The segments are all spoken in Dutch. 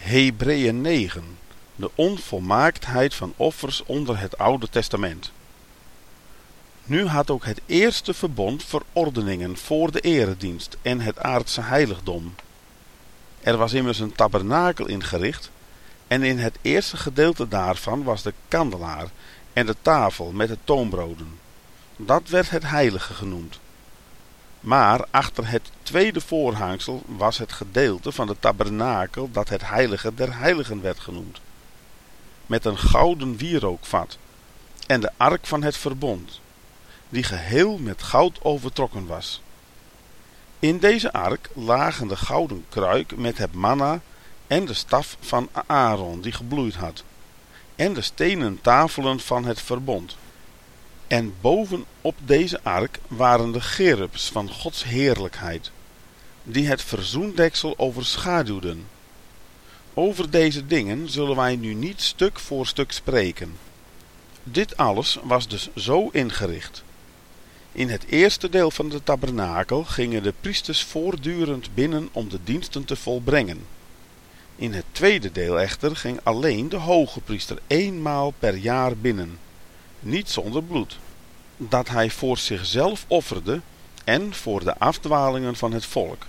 Hebreeën 9. De onvolmaaktheid van offers onder het Oude Testament. Nu had ook het eerste verbond verordeningen voor de eredienst en het aardse heiligdom. Er was immers een tabernakel ingericht, en in het eerste gedeelte daarvan was de kandelaar en de tafel met de toonbroden. Dat werd het heilige genoemd. Maar achter het tweede voorhangsel was het gedeelte van de tabernakel dat het heilige der heiligen werd genoemd, met een gouden wierookvat en de ark van het verbond, die geheel met goud overtrokken was. In deze ark lagen de gouden kruik met het manna en de staf van Aaron die gebloeid had, en de stenen tafelen van het verbond. En bovenop deze ark waren de cherubs van Gods heerlijkheid, die het verzoendeksel overschaduwden. Over deze dingen zullen wij nu niet stuk voor stuk spreken. Dit alles was dus zo ingericht. In het eerste deel van de tabernakel gingen de priesters voortdurend binnen om de diensten te volbrengen. In het tweede deel echter ging alleen de hoge priester eenmaal per jaar binnen, niet zonder bloed, dat hij voor zichzelf offerde en voor de afdwalingen van het volk.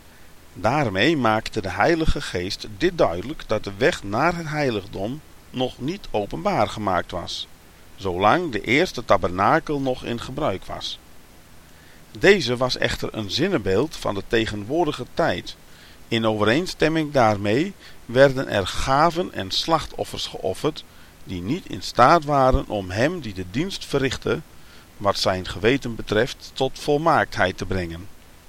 Daarmee maakte de Heilige Geest dit duidelijk dat de weg naar het heiligdom nog niet openbaar gemaakt was, zolang de eerste tabernakel nog in gebruik was. Deze was echter een zinnebeeld van de tegenwoordige tijd. In overeenstemming daarmee werden er gaven en slachtoffers geofferd, die niet in staat waren om hem die de dienst verrichtte, wat zijn geweten betreft, tot volmaaktheid te brengen.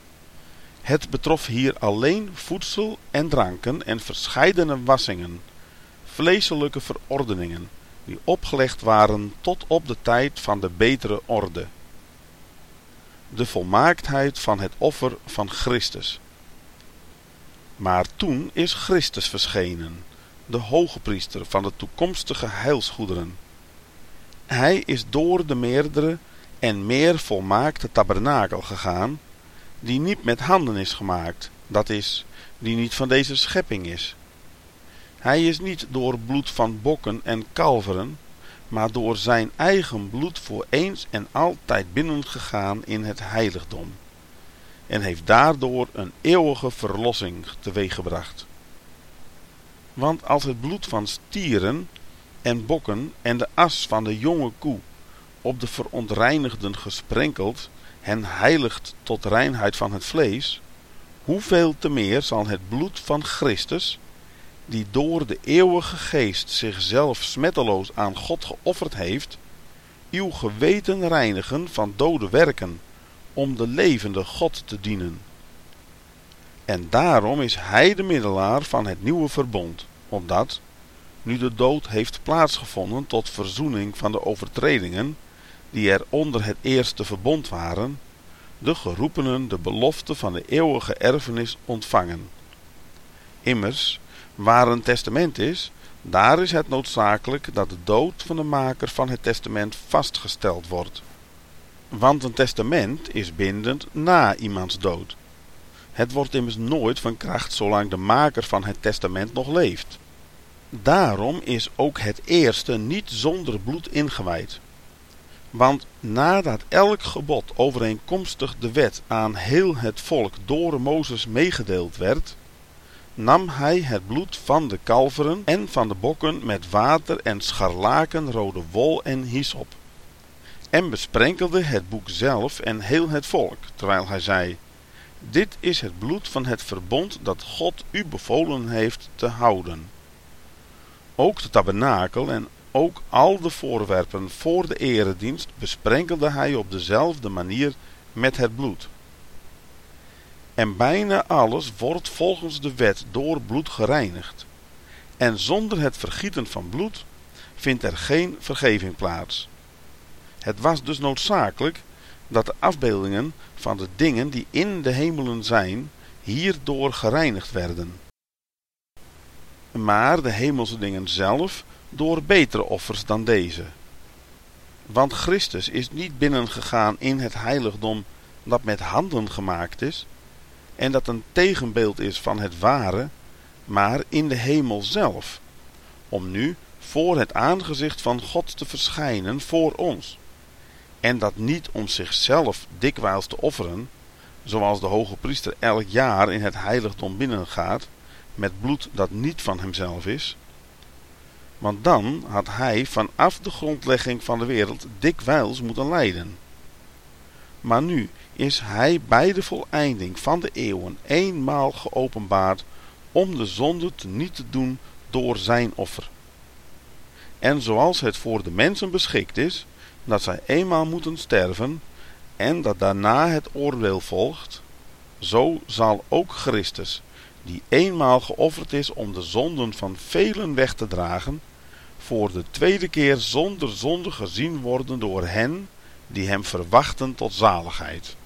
Het betrof hier alleen voedsel en dranken en verscheidene wassingen, vleeselijke verordeningen, die opgelegd waren tot op de tijd van de betere orde. De volmaaktheid van het offer van Christus. Maar toen is Christus verschenen, de hoge priester van de toekomstige heilsgoederen. Hij is door de meerdere en meer volmaakte tabernakel gegaan, die niet met handen is gemaakt, dat is, die niet van deze schepping is. Hij is niet door bloed van bokken en kalveren, maar door zijn eigen bloed voor eens en altijd binnengegaan in het heiligdom, en heeft daardoor een eeuwige verlossing teweeggebracht. Want als het bloed van stieren en bokken en de as van de jonge koe op de verontreinigden gesprenkeld hen heiligt tot reinheid van het vlees, hoeveel te meer zal het bloed van Christus, die door de eeuwige geest zichzelf smetteloos aan God geofferd heeft, uw geweten reinigen van dode werken, om de levende God te dienen. En daarom is hij de middelaar van het nieuwe verbond, opdat, nu de dood heeft plaatsgevonden tot verzoening van de overtredingen, die er onder het eerste verbond waren, de geroepenen de belofte van de eeuwige erfenis ontvangen. Immers, waar een testament is, daar is het noodzakelijk dat de dood van de maker van het testament vastgesteld wordt. Want een testament is bindend na iemands dood. Het wordt immers nooit van kracht zolang de maker van het testament nog leeft. Daarom is ook het eerste niet zonder bloed ingewijd. Want nadat elk gebod overeenkomstig de wet aan heel het volk door Mozes meegedeeld werd, nam hij het bloed van de kalveren en van de bokken met water en scharlakenrode wol en hyssop, en besprenkelde het boek zelf en heel het volk, terwijl hij zei: dit is het bloed van het verbond dat God u bevolen heeft te houden. Ook de tabernakel en ook al de voorwerpen voor de eredienst besprenkelde hij op dezelfde manier met het bloed. En bijna alles wordt volgens de wet door bloed gereinigd. En zonder het vergieten van bloed vindt er geen vergeving plaats. Het was dus noodzakelijk dat de afbeeldingen van de dingen die in de hemelen zijn, hierdoor gereinigd werden. Maar de hemelse dingen zelf door betere offers dan deze. Want Christus is niet binnengegaan in het heiligdom dat met handen gemaakt is, en dat een tegenbeeld is van het ware, maar in de hemel zelf, om nu voor het aangezicht van God te verschijnen voor ons. En dat niet om zichzelf dikwijls te offeren, zoals de hoge priester elk jaar in het heiligdom binnengaat, met bloed dat niet van hemzelf is. Want dan had hij vanaf de grondlegging van de wereld dikwijls moeten lijden. Maar nu is hij bij de voleinding van de eeuwen eenmaal geopenbaard om de zonde teniet te doen door zijn offer. En zoals het voor de mensen beschikt is, dat zij eenmaal moeten sterven en dat daarna het oordeel volgt, zo zal ook Christus, die eenmaal geofferd is om de zonden van velen weg te dragen, voor de tweede keer zonder zonde gezien worden door hen die hem verwachten tot zaligheid.